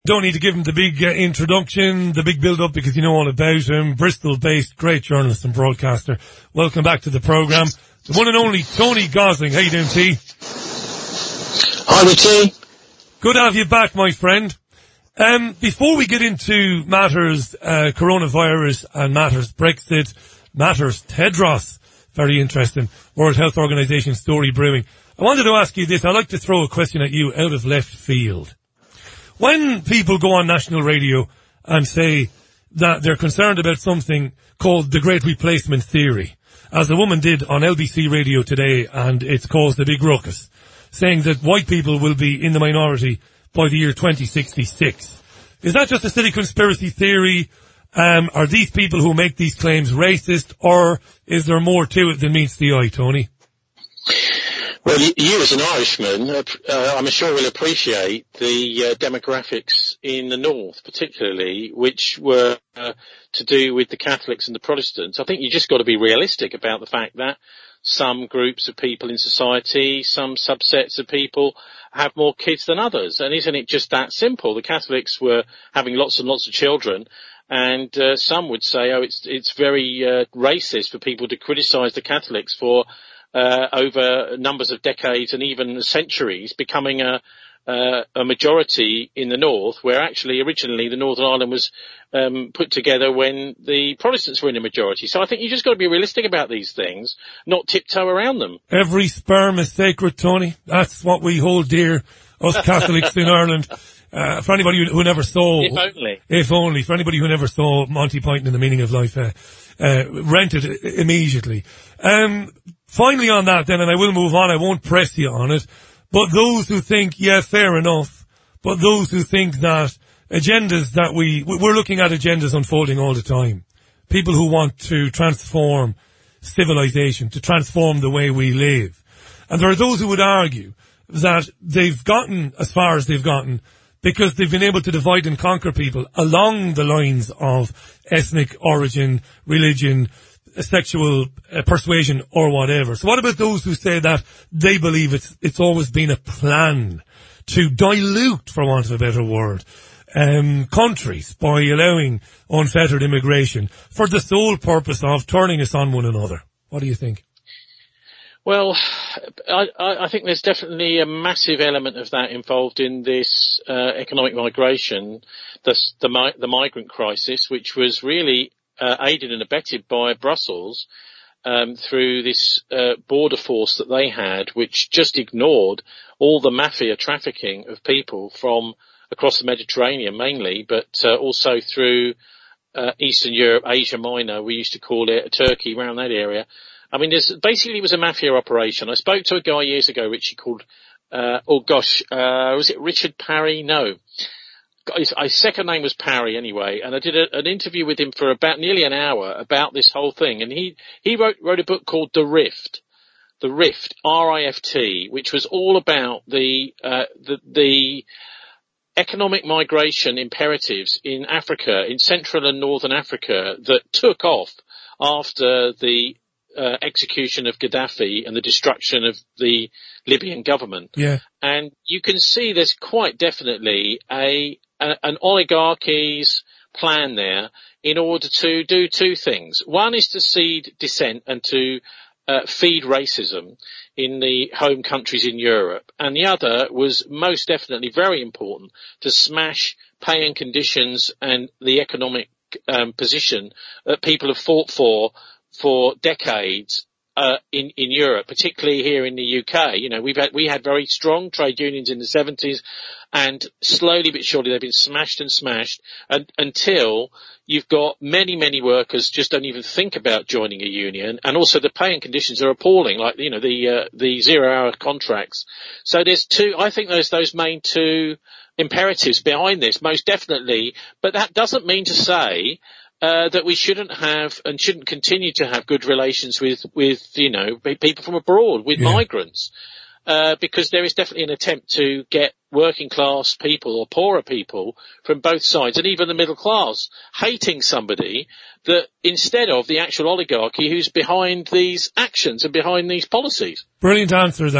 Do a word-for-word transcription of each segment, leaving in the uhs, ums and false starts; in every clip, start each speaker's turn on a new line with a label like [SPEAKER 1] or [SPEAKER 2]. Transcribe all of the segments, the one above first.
[SPEAKER 1] Don't need to give him the big uh, introduction, the big build-up, because you know all about him. Bristol-based, great journalist and broadcaster. Welcome back to the programme. The one and only Tony Gosling. How you doing, T?
[SPEAKER 2] Hi, T.
[SPEAKER 1] Good to have you back, my friend. Um, before we get into matters uh, coronavirus and matters Brexit, matters Tedros, very interesting, World Health Organization story brewing, I wanted to ask you this. I'd like to throw a question at you out of left field. When people go on national radio and say that they're concerned about something called the Great Replacement Theory, as a woman did on L B C Radio today, and it's caused a big ruckus, saying that white people will be in the minority by the year twenty sixty-six. Is that just a silly conspiracy theory? Um, are these people who make these claims racist, or is there more to it than meets the eye, Tony?
[SPEAKER 2] Well, you as an Irishman, uh, I'm sure will appreciate the uh, demographics in the north, particularly, which were uh, to do with the Catholics and the Protestants. I think you just got to be realistic about the fact that some groups of people in society, some subsets of people have more kids than others. And isn't it just that simple? The Catholics were having lots and lots of children. And uh, some would say, oh, it's it's very uh, racist for people to criticise the Catholics for Uh, over numbers of decades and even centuries becoming a, uh, a majority in the north, where actually originally the Northern Ireland was um, put together when the Protestants were in a majority. So I think you just got to be realistic about these things, not tiptoe around them.
[SPEAKER 1] Every sperm is sacred, Tony. That's what we hold dear, us Catholics in Ireland. Uh, for anybody who, who never saw...
[SPEAKER 2] If only.
[SPEAKER 1] If only. For anybody who never saw Monty Python and the Meaning of Life, uh, uh, rent it immediately. Um, finally on that then, and I will move on, I won't press you on it, but those who think, yeah, fair enough, but those who think that agendas that we... We're looking at agendas unfolding all the time. People who want to transform civilization, to transform the way we live. And there are those who would argue that they've gotten as far as they've gotten because they've been able to divide and conquer people along the lines of ethnic origin, religion, sexual uh, persuasion, or whatever. So what about those who say that they believe it's it's always been a plan to dilute, for want of a better word, um, countries by allowing unfettered immigration for the sole purpose of turning us on one another? What do you think?
[SPEAKER 2] Well, I, I think there's definitely a massive element of that involved in this uh, economic migration, the, the, the migrant crisis, which was really uh, aided and abetted by Brussels um, through this uh, border force that they had, which just ignored all the mafia trafficking of people from across the Mediterranean mainly, but uh, also through uh, Eastern Europe, Asia Minor, we used to call it, Turkey, around that area. I mean, there's basically it was a mafia operation. I spoke to a guy years ago, Richie, called, uh, oh gosh, uh, was it Richard Parry? No. His, his second name was Parry anyway, and I did a, an interview with him for about nearly an hour about this whole thing, and he, he wrote, wrote a book called The Rift. The Rift, R I F T, which was all about the, uh, the, the economic migration imperatives in Africa, in Central and Northern Africa, that took off after the Uh, execution of Gaddafi and the destruction of the Libyan government.
[SPEAKER 1] Yeah.
[SPEAKER 2] And you can see there's quite definitely a, a an oligarchy's plan there in order to do two things. One is to seed dissent and to uh, feed racism in the home countries in Europe. And the other was most definitely very important to smash pay and conditions and the economic um, position that people have fought for for decades uh, in in Europe, particularly here in the U K. You know, we've had we had very strong trade unions in the seventies, and slowly but surely they've been smashed and smashed and, until you've got many many workers just don't even think about joining a union, and also the pay and conditions are appalling, like you know the uh, the zero hour contracts. So there's two. I think there's those main two imperatives behind this, most definitely. But that doesn't mean to say Uh, that we shouldn't have and shouldn't continue to have good relations with, with, you know, people from abroad, with yeah. migrants, uh, because there is definitely an attempt to get working class people or poorer people from both sides, and even the middle class, hating somebody that instead of the actual oligarchy who's behind these actions and behind these policies.
[SPEAKER 1] Brilliant answer, that.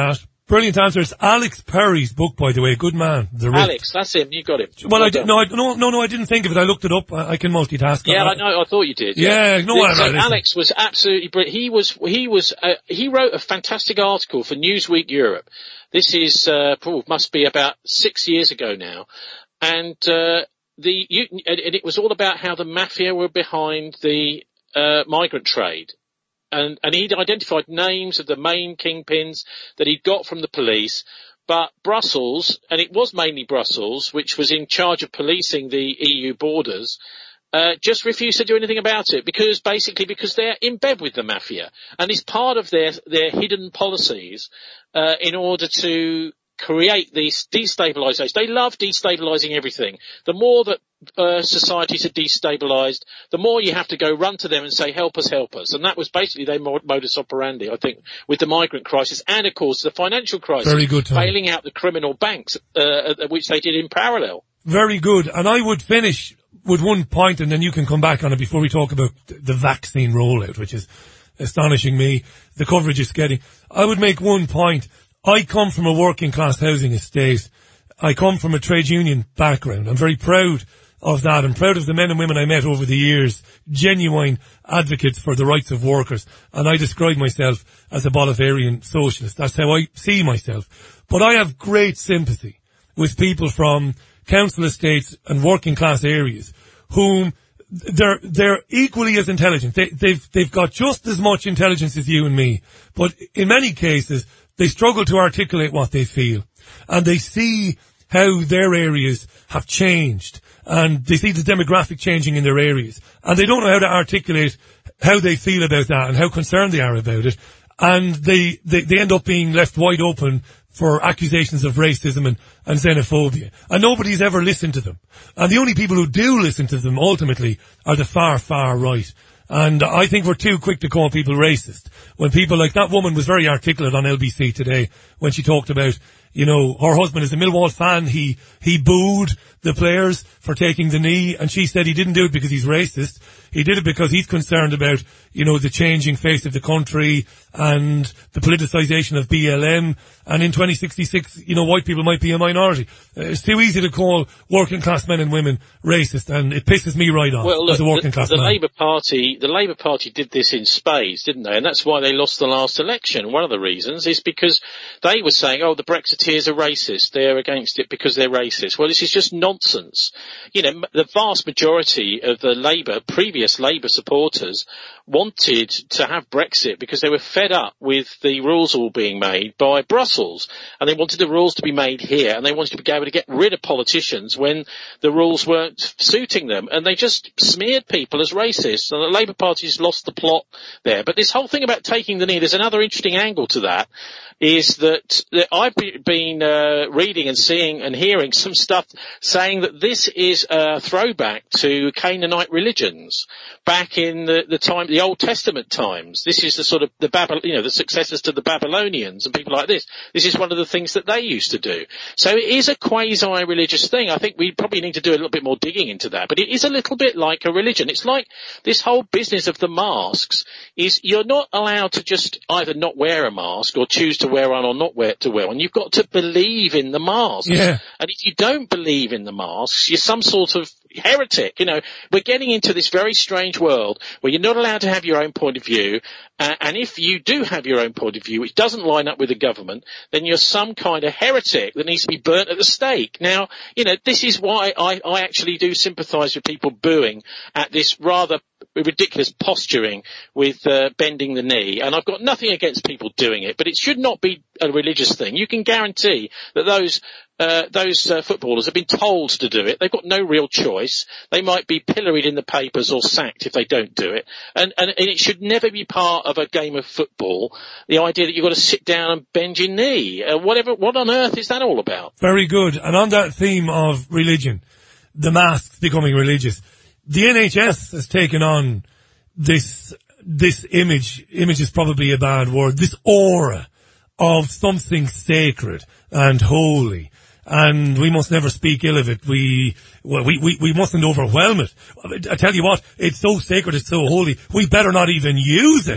[SPEAKER 1] brilliant answer. It's Alex Perry's book, by the way. Good man. The Rift.
[SPEAKER 2] Alex, that's him. You got him.
[SPEAKER 1] Well, well I did, no, I, no, no, no, I didn't think of it. I looked it up. I, I can multitask.
[SPEAKER 2] Yeah,
[SPEAKER 1] I,
[SPEAKER 2] I know. I thought you did.
[SPEAKER 1] Yeah,
[SPEAKER 2] yeah.
[SPEAKER 1] no,
[SPEAKER 2] the,
[SPEAKER 1] I,
[SPEAKER 2] so
[SPEAKER 1] I,
[SPEAKER 2] Alex was absolutely brilliant. He was, he was, uh, he wrote a fantastic article for Newsweek Europe. This is, uh, oh, must be about six years ago now. And, uh, the, you, and it was all about how the mafia were behind the, uh, migrant trade. And, and he'd identified names of the main kingpins that he'd got from the police. But Brussels, and it was mainly Brussels, which was in charge of policing the E U borders, uh, just refused to do anything about it because basically because they're in bed with the mafia. And it's part of their, their hidden policies, uh, in order to create these destabilization. They love destabilizing everything. The more that uh, societies are destabilized, the more you have to go run to them and say, help us, help us. And that was basically their modus operandi, I think, with the migrant crisis and, of course, the financial crisis.
[SPEAKER 1] Very good, Tom.
[SPEAKER 2] Bailing out the criminal banks, uh, which they did in parallel.
[SPEAKER 1] Very good. And I would finish with one point, and then you can come back on it before we talk about the vaccine rollout, which is astonishing me, the coverage it's getting. I would make one point. I come from a working class housing estate. I come from a trade union background. I'm very proud of that. I'm proud of the men and women I met over the years, genuine advocates for the rights of workers. And I describe myself as a Bolivarian socialist. That's how I see myself. But I have great sympathy with people from council estates and working class areas whom they're, they're equally as intelligent. They, they've, they've got just as much intelligence as you and me. But in many cases, they struggle to articulate what they feel. And they see how their areas have changed. And they see the demographic changing in their areas. And they don't know how to articulate how they feel about that and how concerned they are about it. And they, they, they end up being left wide open for accusations of racism and, and xenophobia. And nobody's ever listened to them. And the only people who do listen to them ultimately are the far, far right. And I think we're too quick to call people racist. When people like that woman was very articulate on L B C today when she talked about, you know, her husband is a Millwall fan. He, he booed the players for taking the knee, and she said he didn't do it because he's racist. He did it because he's concerned about, you know, the changing face of the country and the politicization of B L M. And in twenty sixty-six, you know, white people might be a minority. Uh, it's too easy to call working class men and women racist, and it pisses me right off
[SPEAKER 2] well, look,
[SPEAKER 1] as a working class
[SPEAKER 2] the, the
[SPEAKER 1] man.
[SPEAKER 2] Labour Party, the Labour Party did this in spades, didn't they? And that's why they lost the last election. One of the reasons is because they were saying, oh, the Brexiteers are racist. They're against it because they're racist. Well, this is just nonsense. You know, the vast majority of the Labour, previous Labour supporters wanted to have Brexit because they were fed up with the rules all being made by Brussels. And they wanted the rules to be made here, and they wanted to be able to get rid of politicians when the rules weren't suiting them. And they just smeared people as racists, and the Labour Party's lost the plot there. But this whole thing about taking the knee, there's another interesting angle to that, is that, that I've been uh, reading and seeing and hearing some stuff saying that this is a throwback to Canaanite religions back in the, the time, the Old Testament times. This is the sort of the Babylon, you know, the successors to the Babylonians and people like this. This is one of the things that they used to do. So it is a quasi-religious thing. I think we probably need to do a little bit more digging into that, but it is a little bit like a religion. It's like this whole business of the masks is you're not allowed to just either not wear a mask or choose to wear one or not wear to wear one. You've got to believe in the masks.
[SPEAKER 1] Yeah.
[SPEAKER 2] And if you don't believe in the masks, you're some sort of heretic. You know, we're getting into this very strange world where you're not allowed to have your own point of view. Uh, and if you do have your own point of view, which doesn't line up with the government, then you're some kind of heretic that needs to be burnt at the stake. Now, you know, this is why I, I actually do sympathise with people booing at this rather ridiculous posturing with uh, bending the knee. And I've got nothing against people doing it, but it should not be a religious thing. You can guarantee that those Uh, those uh, footballers have been told to do it. They've got no real choice. They might be pilloried in the papers or sacked if they don't do it. And, and, and it should never be part of a game of football, the idea that you've got to sit down and bend your knee. Uh, whatever, what on earth is that all about?
[SPEAKER 1] Very good. And on that theme of religion, the masks becoming religious, the N H S has taken on this, this image, image is probably a bad word, this aura of something sacred and holy. And we must never speak ill of it. We, well, we, we, we mustn't overwhelm it. I tell you what, it's so sacred, it's so holy, we better not even use it.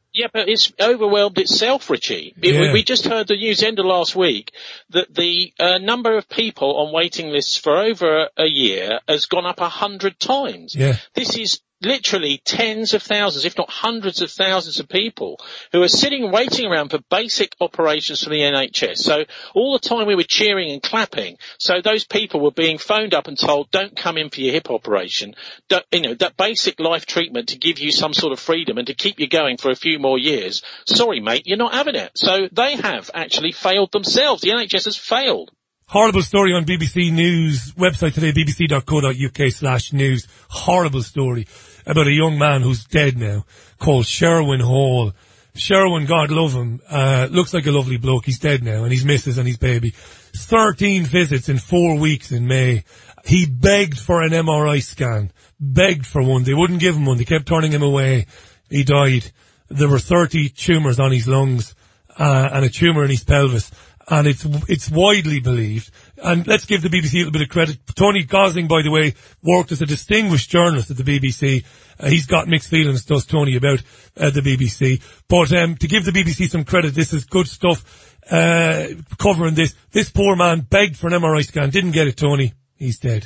[SPEAKER 2] Yeah, but it's overwhelmed itself, Richie. It,
[SPEAKER 1] yeah.
[SPEAKER 2] we, we just heard the news end of last week that the uh, number of people on waiting lists for over a year has gone up a hundred times.
[SPEAKER 1] Yeah.
[SPEAKER 2] This is literally tens of thousands, if not hundreds of thousands of people who are sitting waiting around for basic operations from the N H S. So all the time we were cheering and clapping. So those people were being phoned up and told, don't come in for your hip operation. Don't, you know, that basic life treatment to give you some sort of freedom and to keep you going for a few more years. Sorry, mate, you're not having it. So they have actually failed themselves. The N H S has failed.
[SPEAKER 1] Horrible story on B B C News website today, b b c dot co dot u k slash news. Horrible story about a young man who's dead now, called Sherwin Hall. Sherwin, God love him, uh, looks like a lovely bloke. He's dead now, and his missus and his baby. Thirteen visits in four weeks in May. He begged for an M R I scan. Begged for one. They wouldn't give him one. They kept turning him away. He died. There were thirty tumours on his lungs, uh, and a tumour in his pelvis. And it's, it's widely believed. And let's give the B B C a little bit of credit. Tony Gosling, by the way, worked as a distinguished journalist at the B B C. Uh, he's got mixed feelings, does Tony, about uh, the B B C. But um, to give the B B C some credit, this is good stuff uh, covering this. This poor man begged for an M R I scan, didn't get it, Tony. He's dead.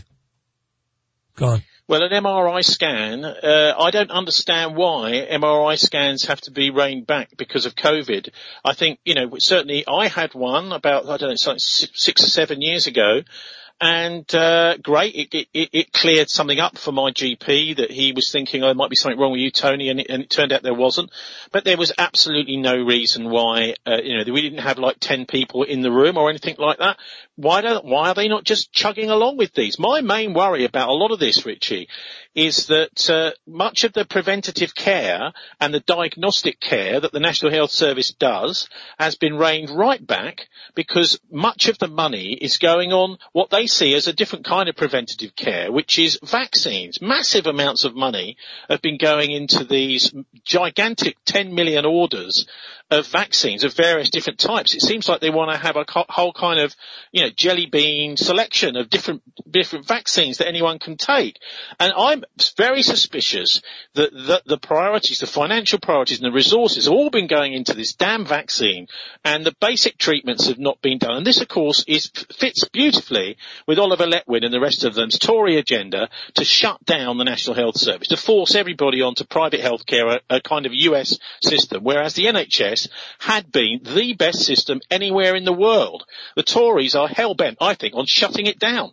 [SPEAKER 1] Gone.
[SPEAKER 2] Well, an M R I scan, uh, I don't understand why M R I scans have to be reined back because of COVID. I think, you know, certainly I had one about, I don't know, something six or seven years ago. And, uh, great, it, it, it cleared something up for my G P that he was thinking, oh, there might be something wrong with you, Tony, and it, and it turned out there wasn't. But there was absolutely no reason why, uh, you know, we didn't have like ten people in the room or anything like that. Why don't, why are they not just chugging along with these? My main worry about a lot of this, Richie, is that, uh, much of the preventative care and the diagnostic care that the National Health Service does has been reined right back because much of the money is going on what they see as a different kind of preventative care, which is vaccines. Massive amounts of money have been going into these gigantic ten million orders of vaccines of various different types. It seems like they want to have a whole kind of, you know, jelly bean selection of different, different vaccines that anyone can take. And I'm very suspicious that the, the priorities, the financial priorities and the resources have all been going into this damn vaccine and the basic treatments have not been done. And this, of course, is, fits beautifully with Oliver Letwin and the rest of them's Tory agenda to shut down the National Health Service, to force everybody onto private healthcare, a, a kind of U S system, whereas the N H S had been the best system anywhere in the world. The Tories are hell-bent, I think, on shutting it down.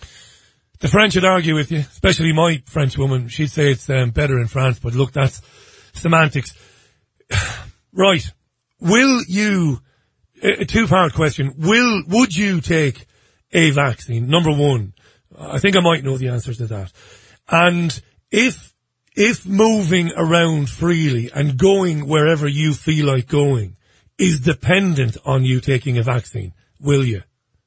[SPEAKER 1] The French would argue with you, especially my French woman. She'd say it's um, better in France, but look, that's semantics. Right. Will you, a two-part question, will, would you take a vaccine? Number one. I think I might know the answers to that. And if If moving around freely and going wherever you feel like going is dependent on you taking a vaccine, will you?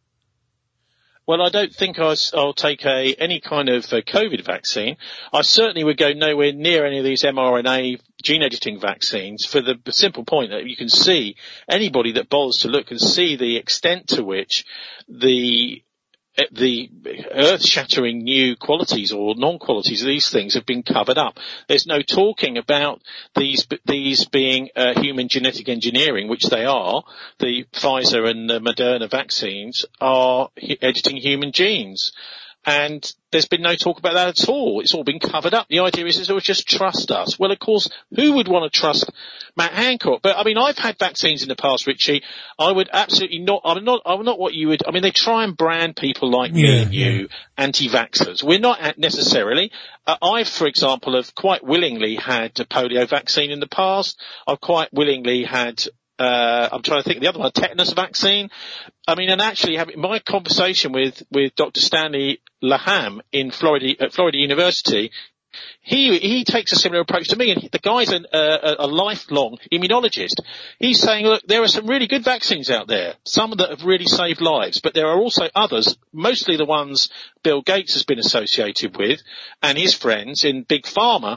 [SPEAKER 2] Well, I don't think I'll, I'll take a, any kind of uh, COVID vaccine. I certainly would go nowhere near any of these mRNA gene editing vaccines for the simple point that you can see, anybody that bothers to look can see the extent to which the the earth-shattering new qualities or non-qualities of these things have been covered up. There's no talking about these these being uh, human genetic engineering, which they are. The Pfizer and the Moderna vaccines are editing human genes. And there's been no talk about that at all. It's all been covered up. The idea is, is it would just trust us. Well, of course, who would want to trust Matt Hancock? But I mean, I've had vaccines in the past, Richie. I would absolutely not, I'm not, I'm not what you would, I mean, they try and brand people like me
[SPEAKER 1] yeah,
[SPEAKER 2] and you, yeah. anti-vaxxers. We're not necessarily. Uh, I've, for example, have quite willingly had a polio vaccine in the past. I've quite willingly had Uh, I'm trying to think of the other one, a tetanus vaccine. I mean, and actually having my conversation with, with Doctor Stanley Laham in Florida, at Florida University, he, he takes a similar approach to me, and he, the guy's an, uh, a lifelong immunologist. He's saying, look, there are some really good vaccines out there, some that have really saved lives, but there are also others, mostly the ones Bill Gates has been associated with and his friends in Big Pharma.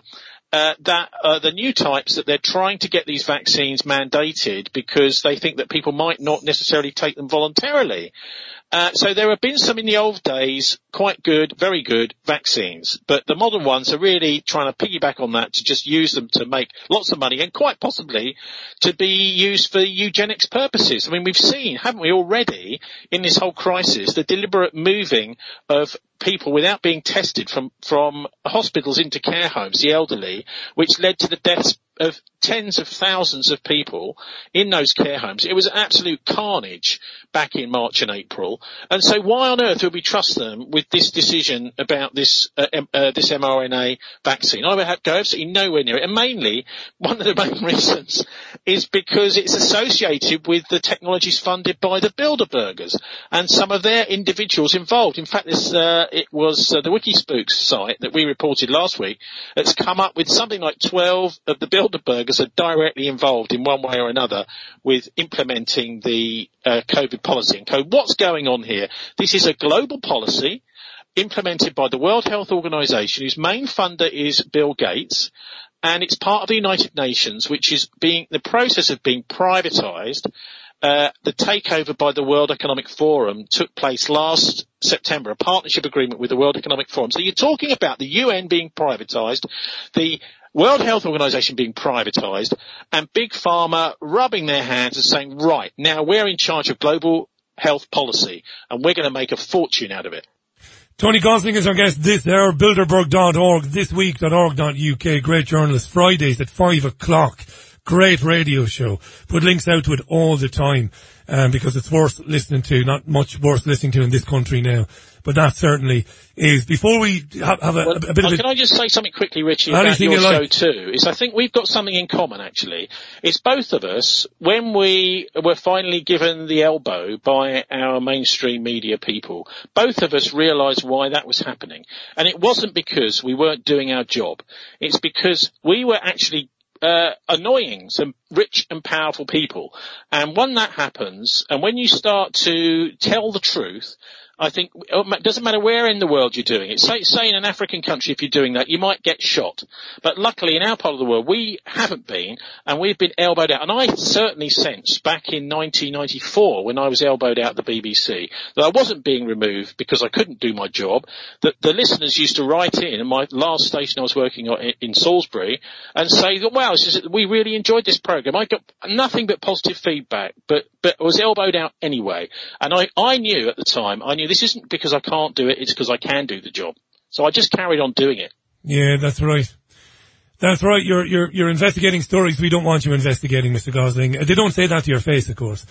[SPEAKER 2] uh, that uh, the new types that they're trying to get these vaccines mandated because they think that people might not necessarily take them voluntarily. Uh, so there have been some in the old days, quite good, very good vaccines, but the modern ones are really trying to piggyback on that to just use them to make lots of money and quite possibly to be used for eugenics purposes. I mean, we've seen, haven't we already, in this whole crisis, the deliberate moving of people without being tested from, from hospitals into care homes, the elderly, which led to the deaths of tens of thousands of people in those care homes. It was absolute carnage back in March and April. And so why on earth would we trust them with this decision about this, uh, uh, this mRNA vaccine? I would go absolutely nowhere near it. And mainly, one of the main reasons is because it's associated with the technologies funded by the Bilderbergers and some of their individuals involved. In fact, this, uh, it was uh, the Wikispooks site that we reported last week that's come up with something like twelve of the Bilderbergers Bilderbergers are directly involved in one way or another with implementing the uh, COVID policy. And code, what's going on here? This is a global policy implemented by the World Health Organization, whose main funder is Bill Gates, and it's part of the United Nations, which is being the process of being privatized. Uh, the takeover by the World Economic Forum took place last September, a partnership agreement with the World Economic Forum. So you're talking about the U N being privatized, the World Health Organization being privatized, and Big Pharma rubbing their hands and saying, right, now we're in charge of global health policy, and we're going to make a fortune out of it.
[SPEAKER 1] Tony Gosling is our guest this hour, Bilderberg dot org, thisweek dot org dot U K, great journalist, Fridays at five o'clock. Great radio show. Put links out to it all the time, um, because it's worth listening to, not much worth listening to in this country now. But that certainly is. Before we have, have a,
[SPEAKER 2] well,
[SPEAKER 1] a bit of a...
[SPEAKER 2] Can I just say something quickly, Richie, about your show like? too? Is I think we've got something in common, actually. It's both of us, when we were finally given the elbow by our mainstream media people, both of us realised why that was happening. And it wasn't because we weren't doing our job. It's because we were actually Uh, annoying some rich and powerful people. And when that happens, and when you start to tell the truth, I think it doesn't matter where in the world you're doing it. Say, say in an African country, if you're doing that, you might get shot. But luckily in our part of the world, we haven't been, and we've been elbowed out. And I certainly sensed back in nineteen ninety-four, when I was elbowed out at the B B C, that I wasn't being removed because I couldn't do my job. That the listeners used to write in, and my last station I was working on in Salisbury, and say that, wow, just, we really enjoyed this program. I got nothing but positive feedback, but, but I was elbowed out anyway. And I, I knew at the time, I knew this isn't because I can't do it, it's because I can do the job. So I just carried on doing it.
[SPEAKER 1] Yeah, that's right. That's right. You're, you're, you're investigating stories we don't want you investigating, Mister Gosling. They don't say that to your face, of course.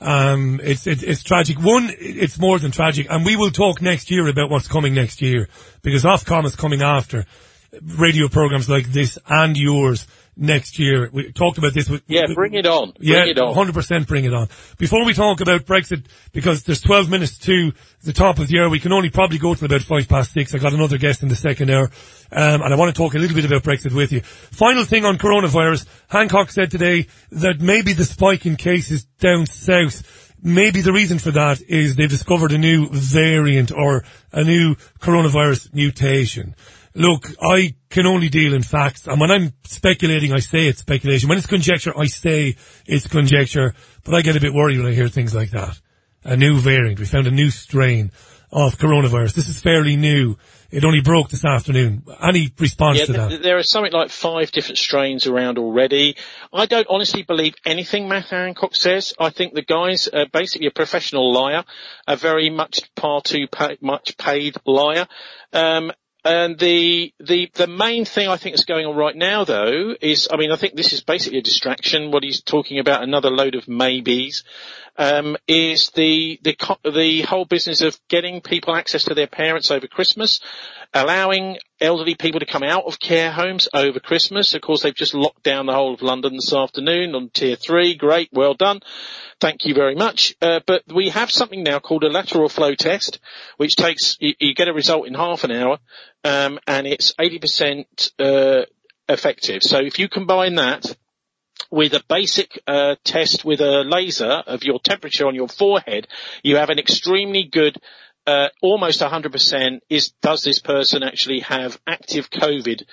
[SPEAKER 1] Um, it's, it, it's tragic. One, it's more than tragic. And we will talk next year about what's coming next year, because Ofcom is coming after radio programs like this and yours next year. We talked about this with...
[SPEAKER 2] Yeah, bring it on. Bring
[SPEAKER 1] yeah,
[SPEAKER 2] it on.
[SPEAKER 1] one hundred percent bring it on. Before we talk about Brexit, because there's twelve minutes to the top of the hour, we can only probably go till about five past six. I got another guest in the second hour, um, and I want to talk a little bit about Brexit with you. Final thing on coronavirus. Hancock said today that maybe the spike in cases down south, maybe the reason for that is they've discovered a new variant or a new coronavirus mutation. Look, I can only deal in facts, and when I'm speculating, I say it's speculation. When it's conjecture, I say it's conjecture, but I get a bit worried when I hear things like that. A new variant. We found a new strain of coronavirus. This is fairly new. It only broke this afternoon. Any response
[SPEAKER 2] yeah,
[SPEAKER 1] to that?
[SPEAKER 2] Th- there are something like five different strains around already. I don't honestly believe anything Matt Hancock says. I think the guy's uh, basically a professional liar, a very much far too pay- much paid liar. Um, And the, the, the main thing I think is going on right now though is, I mean, I think this is basically a distraction. What he's talking about, another load of maybes, um, is the, the, the whole business of getting people access to their parents over Christmas, allowing elderly people to come out of care homes over Christmas. Of course, they've just locked down the whole of London this afternoon on tier three. Great. Well done. Thank you very much. Uh, but we have something now called a lateral flow test, which takes, you, you get a result in half an hour, um, and it's eighty percent, uh, effective. So if you combine that with a basic, uh, test with a laser of your temperature on your forehead, you have an extremely good, uh, almost one hundred percent is, does this person actually have active COVID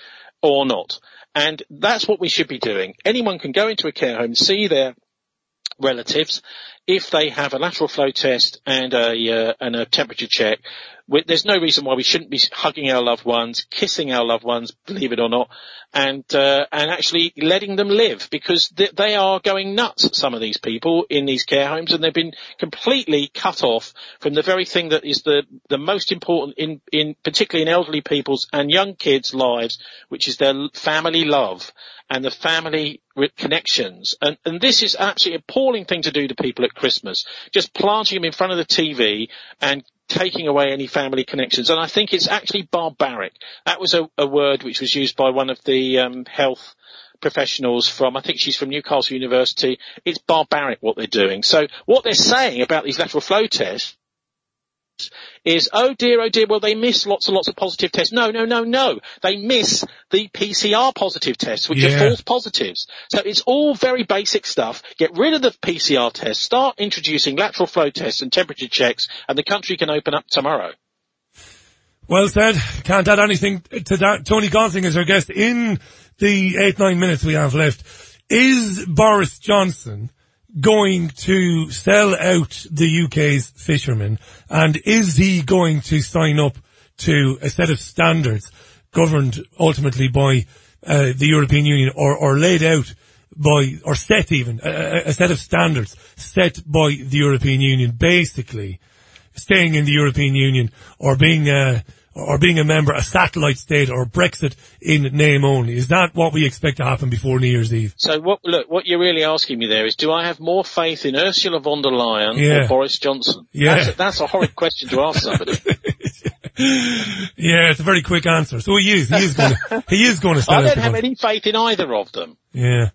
[SPEAKER 2] or not. And that's what we should be doing. Anyone can go into a care home, see their relatives. If they have a lateral flow test and a, uh, and a temperature check, we, there's no reason why we shouldn't be hugging our loved ones, kissing our loved ones, believe it or not, and, uh, and actually letting them live, because th- they are going nuts, some of these people in these care homes, and they've been completely cut off from the very thing that is the, the most important in, in, particularly in elderly people's and young kids' lives, which is their family love and the family connections. And, and this is absolutely appalling thing to do to people at Christmas, just planting them in front of the T V and taking away any family connections. And I think it's actually barbaric. That was a, a word which was used by one of the um, health professionals from, I think she's from Newcastle University. It's barbaric what they're doing. So what they're saying about these lateral flow tests is, oh dear, oh dear, well they miss lots and lots of positive tests. No, no, no, no. They miss the P C R positive tests, which
[SPEAKER 1] yeah.
[SPEAKER 2] are false positives. So it's all very basic stuff. Get rid of the P C R tests, start introducing lateral flow tests and temperature checks, and the country can open up tomorrow.
[SPEAKER 1] Well said. Can't add anything to that. Tony Gosling is our guest in the eight, nine minutes we have left. Is Boris Johnson going to sell out the U K's fishermen, and is he going to sign up to a set of standards governed ultimately by uh, the European Union, or, or laid out by, or set even, a, a set of standards set by the European Union, basically staying in the European Union or being uh, or being a member, a satellite state, or Brexit in name only? Is that what we expect to happen before New Year's Eve?
[SPEAKER 2] So what, look, what you're really asking me there is, do I have more faith in Ursula von der Leyen
[SPEAKER 1] yeah.
[SPEAKER 2] or Boris Johnson?
[SPEAKER 1] Yeah.
[SPEAKER 2] That's a, that's a horrid question to ask somebody.
[SPEAKER 1] Yeah, it's a very quick answer. So he is, he is going to, he is going to sell
[SPEAKER 2] I
[SPEAKER 1] out
[SPEAKER 2] don't
[SPEAKER 1] the
[SPEAKER 2] have
[SPEAKER 1] country.
[SPEAKER 2] any faith in either of them.
[SPEAKER 1] Yeah.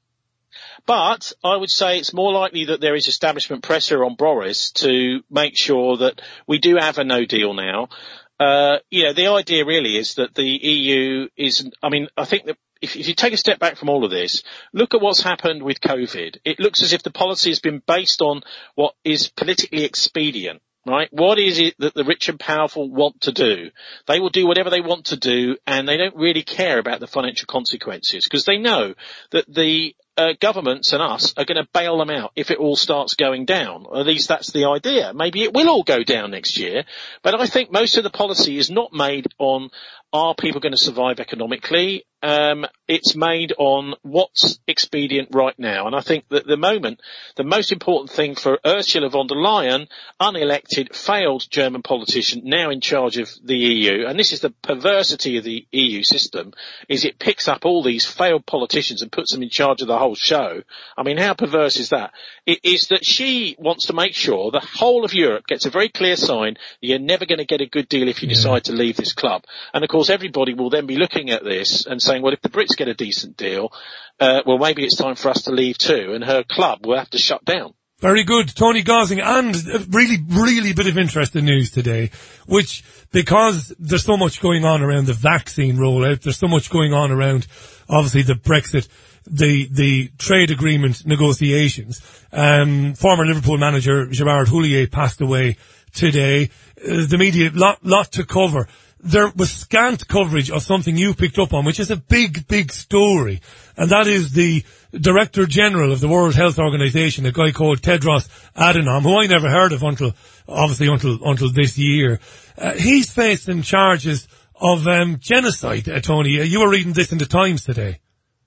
[SPEAKER 2] But I would say it's more likely that there is establishment pressure on Boris to make sure that we do have a no deal now. Uh, you know, the idea really is that the E U is, I mean, I think that if, if you take a step back from all of this, look at what's happened with COVID. It looks as if the policy has been based on what is politically expedient. Right? What is it that the rich and powerful want to do? They will do whatever they want to do, and they don't really care about the financial consequences, because they know that the uh, governments and us are going to bail them out if it all starts going down. Or at least that's the idea. Maybe it will all go down next year, but I think most of the policy is not made on, are people going to survive economically? Um, it's made on what's expedient right now. And I think that at the moment, the most important thing for Ursula von der Leyen, unelected, failed German politician, now in charge of the E U, and this is the perversity of the E U system, is it picks up all these failed politicians and puts them in charge of the whole show. I mean, how perverse is that? It is that she wants to make sure the whole of Europe gets a very clear sign that you're never going to get a good deal if you
[SPEAKER 1] yeah.
[SPEAKER 2] decide to leave this club. And of course, everybody will then be looking at this and saying, well, if the Brits get a decent deal, uh, well, maybe it's time for us to leave too, and her club will have to shut down.
[SPEAKER 1] Very good. Tony Gosling, and really, really bit of interesting news today, which, because there's so much going on around the vaccine rollout, there's so much going on around, obviously, the Brexit, the, the trade agreement negotiations. Um, former Liverpool manager Gerard Houllier passed away today. Uh, the media, lot, lot to cover. There was scant coverage of something you picked up on, which is a big, big story. And that is the Director General of the World Health Organization, a guy called Tedros Adhanom, who I never heard of until, obviously until, until this year. Uh, he's facing charges of, um, genocide, uh, Tony. Uh, you were reading this in the Times today.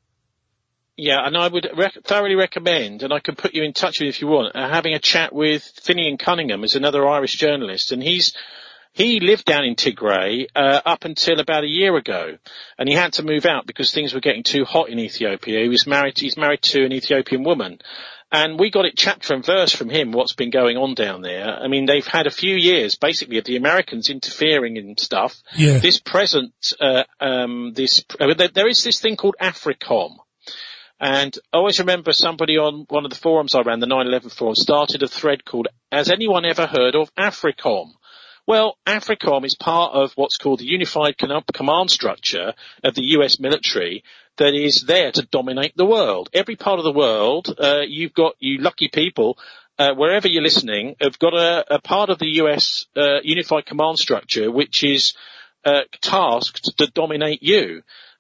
[SPEAKER 2] Yeah, and I would rec- thoroughly recommend, and I can put you in touch with if you want, uh, having a chat with Finian Cunningham, who's another Irish journalist, and he's, He lived down in Tigray uh, up until about a year ago, and he had to move out because things were getting too hot in Ethiopia. He was married. He's married to an Ethiopian woman, and we got it chapter and verse from him what's been going on down there. I mean, they've had a few years basically of the Americans interfering in stuff.
[SPEAKER 1] Yeah.
[SPEAKER 2] This present, uh, um, this uh, there, there is this thing called AFRICOM. And I always remember somebody on one of the forums I ran, the nine eleven forum, started a thread called, "Has anyone ever heard of AFRICOM?" Well, AFRICOM is part of what's called the Unified Command Structure of the U S military that is there to dominate the world. Every part of the world, uh, you've got, you lucky people, uh, wherever you're listening, have got a, a part of the U S uh, Unified Command Structure which is uh, tasked to dominate you.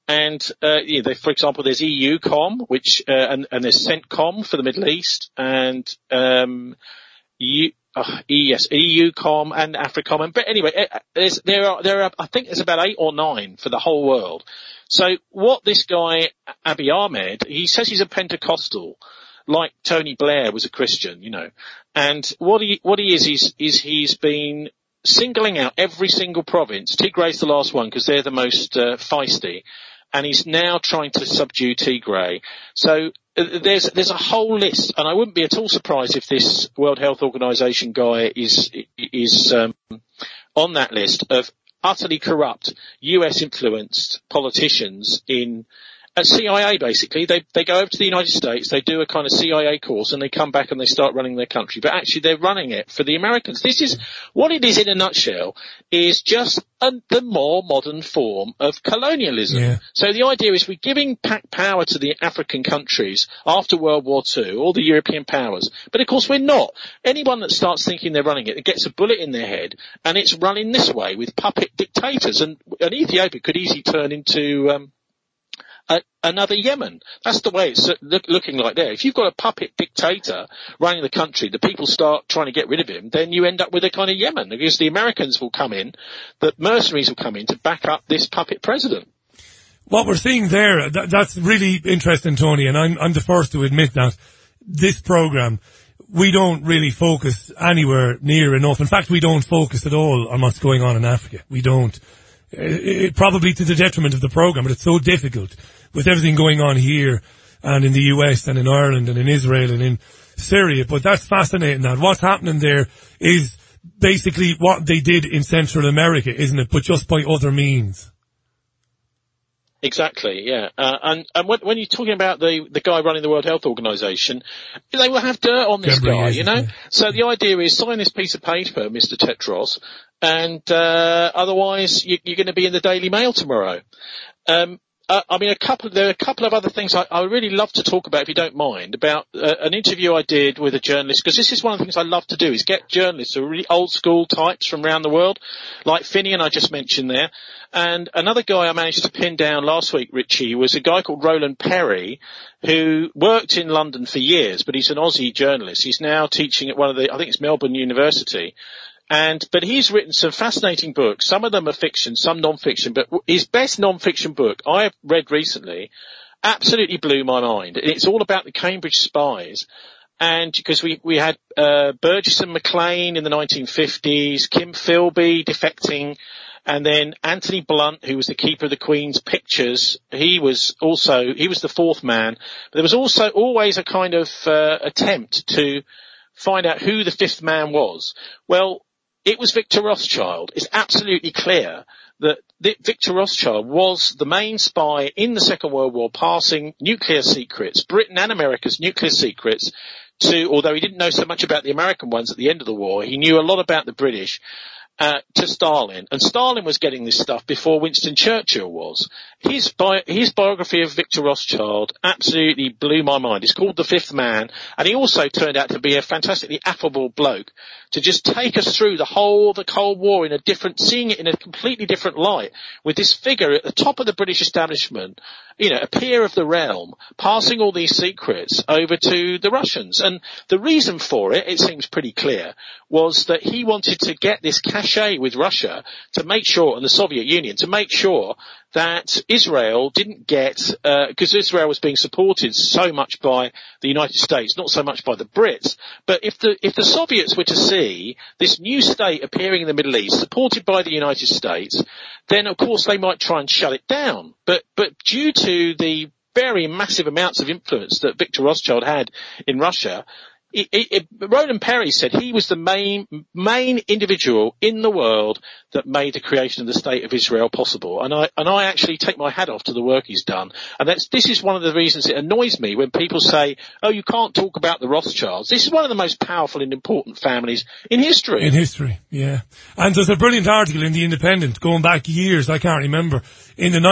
[SPEAKER 2] And, uh, you know, they, for example, there's E U COM, which, uh, and, and there's CENTCOM for the Middle East, and, um, you, oh, yes, E U COM and AFRICOM. And, but anyway, there's, there are, there are, I think there's about eight or nine for the whole world. So what this guy, Abiy Ahmed, he says he's a Pentecostal, like Tony Blair was a Christian, you know. And what he, what he is, is, is he's been singling out every single province. Tigray's the last one because they're the most, uh, feisty. And he's now trying to subdue Tigray. So uh, there's there's a whole list, and I wouldn't be at all surprised if this World Health Organization guy is is um, on that list of utterly corrupt U S influenced politicians in at C I A. Basically, they they go over to the United States, they do a kind of C I A course, and they come back and they start running their country. But actually, they're running it for the Americans. This is what it is in a nutshell. Is just a, the more modern form of colonialism. Yeah. So the idea is we're giving back power to the African countries after World War Two, all the European powers. But of course, we're not. Anyone that starts thinking they're running it, it gets a bullet in their head, and it's running this way with puppet dictators. And, and Ethiopia could easily turn into um, Uh, another Yemen. That's the way it's look, looking like there. If you've got a puppet dictator running the country, the people start trying to get rid of him, then you end up with a kind of Yemen, because the Americans will come in, the mercenaries will come in to back up this puppet president.
[SPEAKER 1] What we're seeing there, that, that's really interesting, Tony, and I'm, I'm the first to admit that this program, we don't really focus anywhere near enough. In fact, we don't focus at all on what's going on in Africa. We don't. It, it, probably to the detriment of the program, but it's so difficult with everything going on here and in the U S and in Ireland and in Israel and in Syria. But that's fascinating. That what's happening there is basically what they did in Central America, isn't it? But just by other means.
[SPEAKER 2] Exactly, yeah. Uh, and, and when, when you're talking about the, the guy running the World Health Organization, they will have dirt on this guy, you know? So the idea is sign this piece of paper, Mister Tedros, and, uh, otherwise you, you're going to be in the Daily Mail tomorrow. Um, Uh, I mean, a couple. There are a couple of other things I, I would really love to talk about, if you don't mind, about uh, an interview I did with a journalist, because this is one of the things I love to do, is get journalists who are really old school types from around the world, like Finian I just mentioned there. And another guy I managed to pin down last week, Richie, was a guy called Roland Perry, who worked in London for years, but he's an Aussie journalist. He's now teaching at one of the, I think it's Melbourne University. And, but he's written some fascinating books. Some of them are fiction, some non-fiction, but his best non-fiction book I have read recently absolutely blew my mind. It's all about the Cambridge spies. And because we, we had, uh, Burgess and McLean in the nineteen fifties, Kim Philby defecting, and then Anthony Blunt, who was the keeper of the Queen's pictures, he was also, he was the fourth man. But there was also always a kind of, uh, attempt to find out who the fifth man was. Well, it was Victor Rothschild. It's absolutely clear that Victor Rothschild was the main spy in the Second World War, passing nuclear secrets, Britain and America's nuclear secrets, to, although he didn't know so much about the American ones at the end of the war, he knew a lot about the British. Uh, to Stalin. And Stalin was getting this stuff before Winston Churchill was. His bi- his biography of Victor Rothschild absolutely blew my mind. It's called The Fifth Man, and he also turned out to be a fantastically affable bloke to just take us through the whole of the Cold War in a different, seeing it in a completely different light, with this figure at the top of the British establishment, you know, a peer of the realm, passing all these secrets over to the Russians. And the reason for it, it seems pretty clear, was that he wanted to get this cachet with Russia to make sure, and the Soviet Union, to make sure that Israel didn't get, because uh, Israel was being supported so much by the United States, not so much by the Brits. But if the if the Soviets were to see this new state appearing in the Middle East, supported by the United States, then of course they might try and shut it down. But but due to the very massive amounts of influence that Victor Rothschild had in Russia, It, it, it, Roland Perry said he was the main main individual in the world that made the creation of the State of Israel possible, and I and I actually take my hat off to the work he's done. And that's this is one of the reasons it annoys me when people say, "Oh, you can't talk about the Rothschilds." This is one of the most powerful and important families in history.
[SPEAKER 1] In history, yeah. And there's a brilliant article in the Independent going back years, I can't remember, in the nineties, which talked about that, exactly what you said. Um, Rothschild is the fifth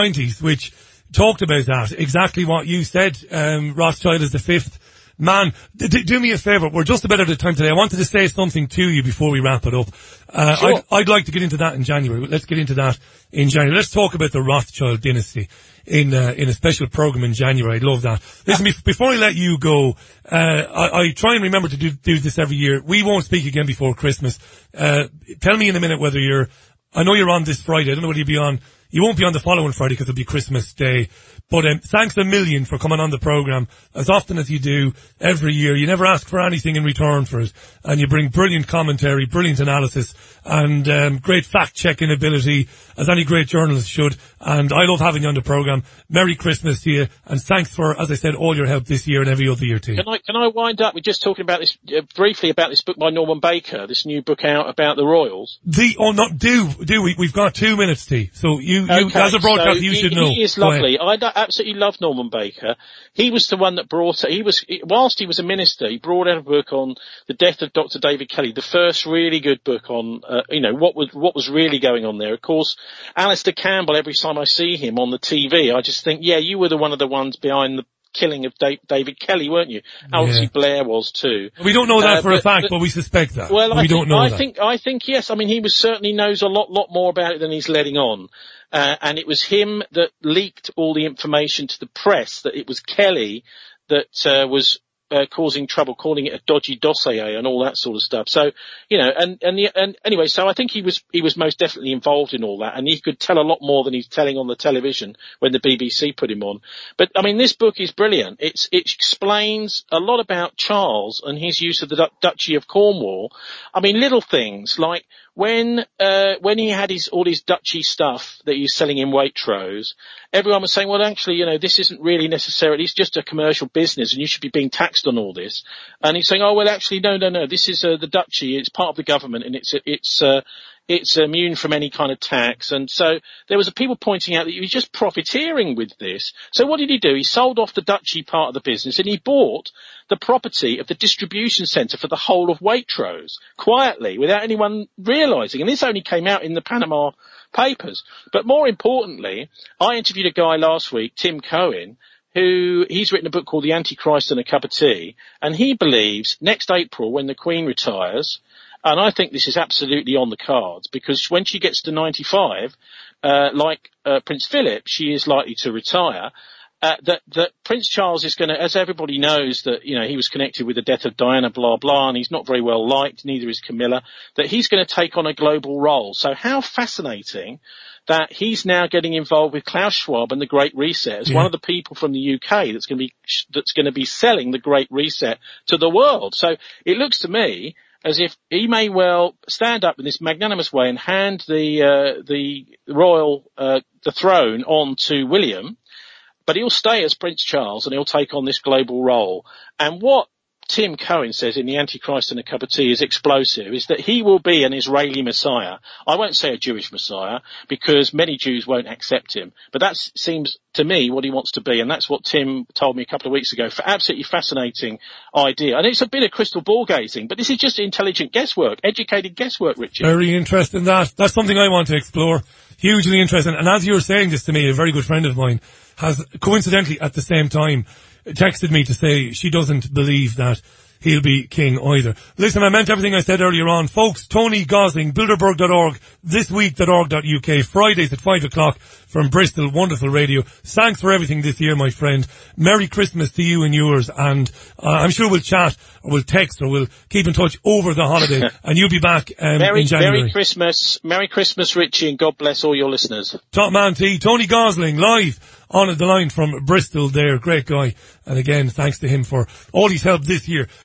[SPEAKER 1] man, d- d- do me a favour. We're just about out of time today. I wanted to say something to you before we wrap it up. Uh,
[SPEAKER 2] Sure.
[SPEAKER 1] I'd, I'd like to get into that in January. Let's get into that in January. Let's talk about the Rothschild dynasty in uh, in a special program in January. I'd love that. Listen, be- before I let you go, uh, I, I try and remember to do, do this every year. We won't speak again before Christmas. Uh, tell me in a minute whether you're, I know you're on this Friday. I don't know whether you'll be on, you won't be on the following Friday because it'll be Christmas Day. But um, thanks a million for coming on the programme as often as you do every year. You never ask for anything in return for it. And you bring brilliant commentary, brilliant analysis, and um, great fact-checking ability, as any great journalist should. And I love having you on the programme. Merry Christmas to you. And thanks for, as I said, all your help this year and every other year too.
[SPEAKER 2] Can I, can I wind up with just talking about this, uh, briefly about this book by Norman Baker, this new book out about the royals?
[SPEAKER 1] The, oh, not, do, do, we, we've got two minutes, T. So you, you
[SPEAKER 2] Okay,
[SPEAKER 1] as a broadcaster,
[SPEAKER 2] so
[SPEAKER 1] you
[SPEAKER 2] he,
[SPEAKER 1] should know.
[SPEAKER 2] He is lovely. I do- absolutely love Norman Baker. He was the one that brought, he was, whilst he was a minister, he brought out a book on the death of Doctor David Kelly, the first really good book on, uh, you know, what was, what was really going on there. Of course, Alistair Campbell, every time I see him on the T V, I just think, yeah, you were the one of the ones behind the killing of Dave, David Kelly, weren't you?
[SPEAKER 1] Yeah.
[SPEAKER 2] Obviously Blair was too.
[SPEAKER 1] We don't know that
[SPEAKER 2] Uh,
[SPEAKER 1] for a
[SPEAKER 2] but-
[SPEAKER 1] fact,
[SPEAKER 2] but-
[SPEAKER 1] but we suspect that.
[SPEAKER 2] Well,
[SPEAKER 1] we
[SPEAKER 2] I think,
[SPEAKER 1] don't know
[SPEAKER 2] I
[SPEAKER 1] that.
[SPEAKER 2] think, I think yes. I mean, he was certainly knows a lot, lot more about it than he's letting on. Uh, and it was him that leaked all the information to the press that it was Kelly that, uh, was, uh, causing trouble, calling it a dodgy dossier and all that sort of stuff. So, you know, and, and the, and anyway, so I think he was, he was most definitely involved in all that, and he could tell a lot more than he's telling on the television when the B B C put him on. But I mean, this book is brilliant. It's, it explains a lot about Charles and his use of the du- Duchy of Cornwall. I mean, little things like when, uh, when he had his, all his duchy stuff that he was selling in Waitrose, everyone was saying, well, actually, you know, this isn't really necessarily, it's just a commercial business and you should be being taxed on all this. And he's saying, oh, well, actually, no, no, no, this is, uh, the duchy, it's part of the government and it's, it's, uh, it's immune from any kind of tax. And so there was a people pointing out that he was just profiteering with this. So what did he do? He sold off the duchy part of the business and he bought the property of the distribution centre for the whole of Waitrose quietly without anyone realising. And this only came out in the Panama Papers. But more importantly, I interviewed a guy last week, Tim Cohen, who he's written a book called The Antichrist and a Cup of Tea. And he believes next April when the Queen retires, and I think this is absolutely on the cards because when she gets to ninety-five, uh, like uh, Prince Philip, she is likely to retire. Uh, that, that Prince Charles is going to, as everybody knows, that, you know, he was connected with the death of Diana, blah, blah, and he's not very well liked, neither is Camilla, that he's going to take on a global role. So how fascinating that he's now getting involved with Klaus Schwab and the Great Reset as
[SPEAKER 1] Yeah.
[SPEAKER 2] one of the people from the U K that's going to be, that's going to be selling the Great Reset to the world. So it looks to me as if he may well stand up in this magnanimous way and hand the, uh, the royal, uh, the throne on to William, but he'll stay as Prince Charles and he'll take on this global role. And what Tim Cohen says in The Antichrist and a Cup of Tea is explosive, is that he will be an Israeli Messiah. I won't say a Jewish Messiah because many Jews won't accept him, but that seems to me what he wants to be. And that's what Tim told me a couple of weeks ago. For absolutely fascinating idea. And it's a bit of crystal ball gazing, but this is just intelligent guesswork, educated guesswork, Richard.
[SPEAKER 1] Very interesting that. That's something I want to explore. Hugely interesting. And as you were saying this to me, a very good friend of mine has coincidentally at the same time texted me to say she doesn't believe that he'll be king either. Listen, I meant everything I said earlier on. Folks, Tony Gosling, Bilderberg dot org, thisweek dot org dot U K, Fridays at five o'clock from Bristol. Wonderful radio. Thanks for everything this year, my friend. Merry Christmas to you and yours. And uh, I'm sure we'll chat or we'll text or we'll keep in touch over the holiday. And you'll be back um,
[SPEAKER 2] Merry,
[SPEAKER 1] in January.
[SPEAKER 2] Merry Christmas. Merry Christmas, Richie, and God bless all your listeners.
[SPEAKER 1] Top man T, Tony Gosling, live on the line from Bristol there. Great guy. And again, thanks to him for all his help this year.